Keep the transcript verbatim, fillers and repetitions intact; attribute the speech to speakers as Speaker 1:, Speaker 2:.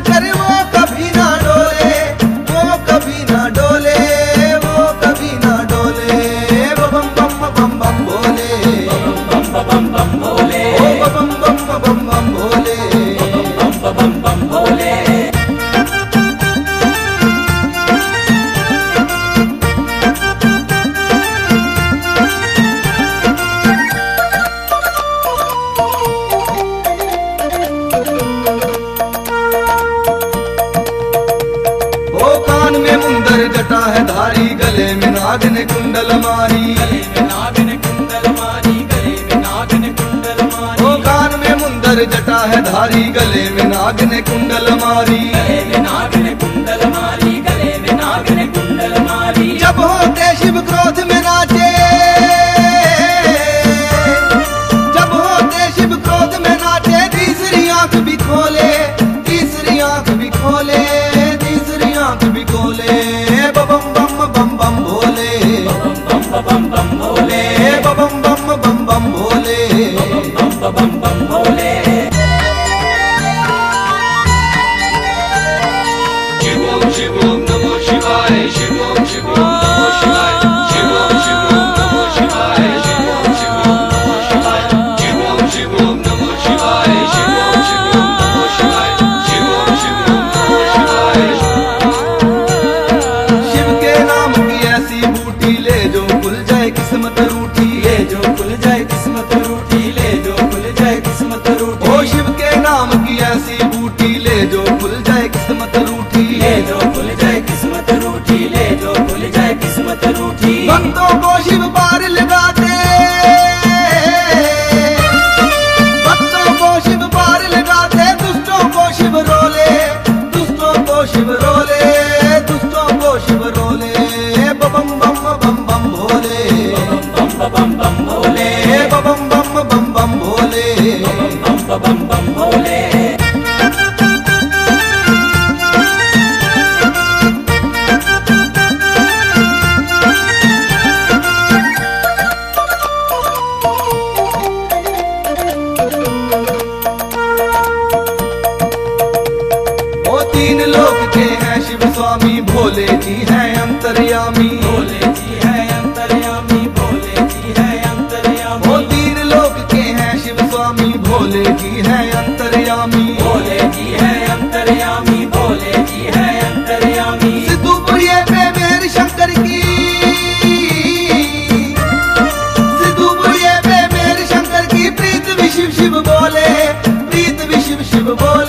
Speaker 1: शंकर वो कभी ना डोले, वो कभी ना डोले, वो कभी ना डोले। बम बम बम बम भोले,
Speaker 2: बम बम बम भोले,
Speaker 1: ओ बम बम बम बम भोले,
Speaker 2: बम बम बम भोले।
Speaker 1: में मुंदर जटा है धारी, गले में नाग ने कुंडल मारी,
Speaker 2: गले में नाग ने कुंडल मारी, गले में नाग ने कुंडल मारी।
Speaker 1: ओ कान में मुंदर जटा है धारी, गले में नाग ने कुंडल मारी,
Speaker 2: गले में नाग ने कुंडल मारी, गले में नाग ने कुंडल मारी।
Speaker 1: जब होते शिव क्रोध में नाचे, जब होते शिव क्रोध में नाचे, तीसरी आंख भी खोले, तीसरी आंख भी खोले, तीसरी आंख भी खोले। बम बम बम बम भोले,
Speaker 2: बम बम बम बम भोले,
Speaker 1: बम बम बम बम भोले,
Speaker 2: बम बम बम भोले।
Speaker 3: शिव ओम शिव ओम नमो शिवाय, शिव ओम शिव ओम नमो शिवाय, शिव ओम शिव ओम नमो शिवाय, शिव ओम शिव ओम नमो शिवाय, शिव ओम शिव ओम नमो शिवाय, शिव ओम शिव ओम नमो शिवाय, शिव ओम शिव ओम नमो शिवाय।
Speaker 1: शिव के नाम की ऐसी बूटी ले जो खुल जाए किस्मत रूठी,
Speaker 2: ले जो खुल जाए किस्मत रूठी, ले जो खुल जाए किस्मत रूठी।
Speaker 1: ओ शिव के नाम की ऐसी बूटी ले जो खुल जाए किस्मत रूठी,
Speaker 2: ले जो खुल जाए किस्मत रूठी, ले जो खुल जाए किस्मत रूठी।
Speaker 1: भक्तों को शिव पार लगाते, भक्तों को शिव पार लगाते, दुष्टों को शिव रोले, दुष्टों को शिव रोले, दुष्टों को शिव रोले। बम बम बम बम भोले,
Speaker 2: बम बम बम भोले,
Speaker 1: बम बम बम बम भोले,
Speaker 2: बम बम बम भोले।
Speaker 1: ओ तीन लोक के हैं शिव स्वामी, भोले जी हैं अंतर्यामी,
Speaker 2: भोले जी है अंतर्यामी, भोले जी है अंतर्यामी।
Speaker 1: ओ तीन लोक के हैं शिव स्वामी, भोले जी हैं अंतर्यामी,
Speaker 2: भोले जी है अंतर्यामी, भोले जी है अंतर्यामी।
Speaker 1: सिद्धूपुरिये पे मेर शंकर की, सिद्धूपुरिये पे मेर शंकर की, प्रीत भी शिव शिव बोले, प्रीत भी शिव शिव बोले।